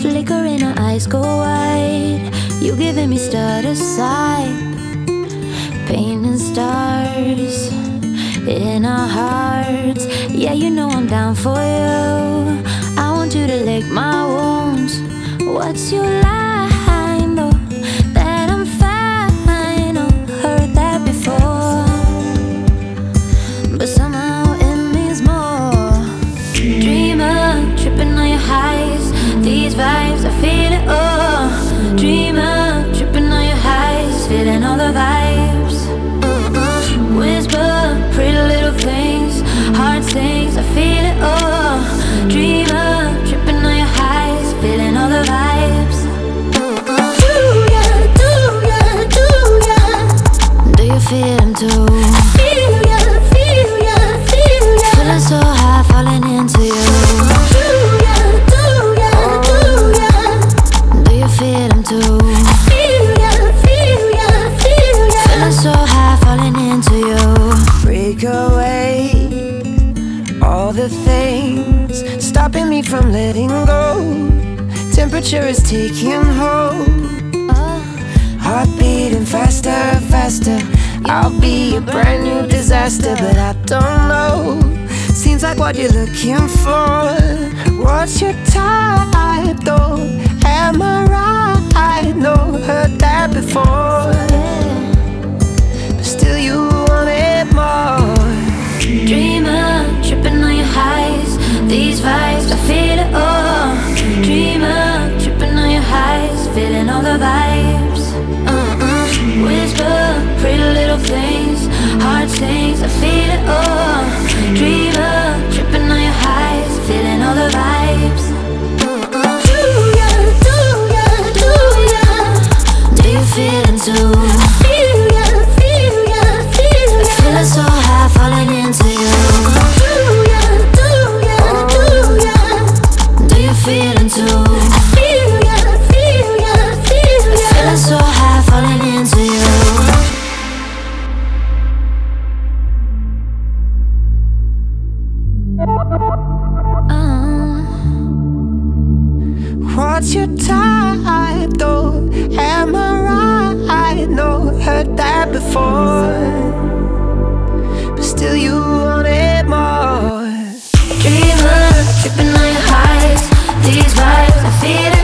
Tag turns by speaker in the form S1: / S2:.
S1: Flickering our eyes go wide. You giving me stutter side. Painting stars in our hearts. Yeah, you know I'm down for you. I want you to lick my wounds. What's your line though? That I'm fine. Oh, heard that before, but somehow it means more. Dreamer, tripping on your highs. These vibes, I feel it, oh. Dreamer, tripping on your highs. Feeling all the vibes. Whisper, pretty little things. Heart sings, I feel it, oh. Dreamer, tripping on your highs. Feeling all the vibes. Do ya, do ya, do ya? Do you feel them too? Feel ya, feel ya, feel ya. Feeling so high, falling into you. Do ya, do ya, do ya? Do you feel them too? Feel ya, feel ya, feel ya. Feeling so high, falling into you.
S2: Break away all the things stopping me from letting go. Temperature is taking hold. Heart beating faster, faster. I'll be a brand new disaster, but I don't know. Seems like what you're looking for. What's your type though? Am I right? No, heard that before, but still you want it more.
S1: Dreamer, tripping on your highs. These vibes, I feel it, oh. Dreamer, tripping on your highs. Feeling all the vibes. Whisper, pretty little things. Heart sings, I feel it, oh. Dreamer, tripping on your highs. Feeling all the vibes. Do ya, do ya, do ya? Do you feel it too? Feel ya, feel ya, feel ya. Feeling so high, falling into you. Do ya, do ya, do ya? Do you feel it too? Feel ya, feel ya, feel ya. Feeling so high, falling into you.
S2: What's your type though? Am I right? No, heard that before, but still you want it more.
S1: Dreamer, tripping on your highs. These vibes, I feel it.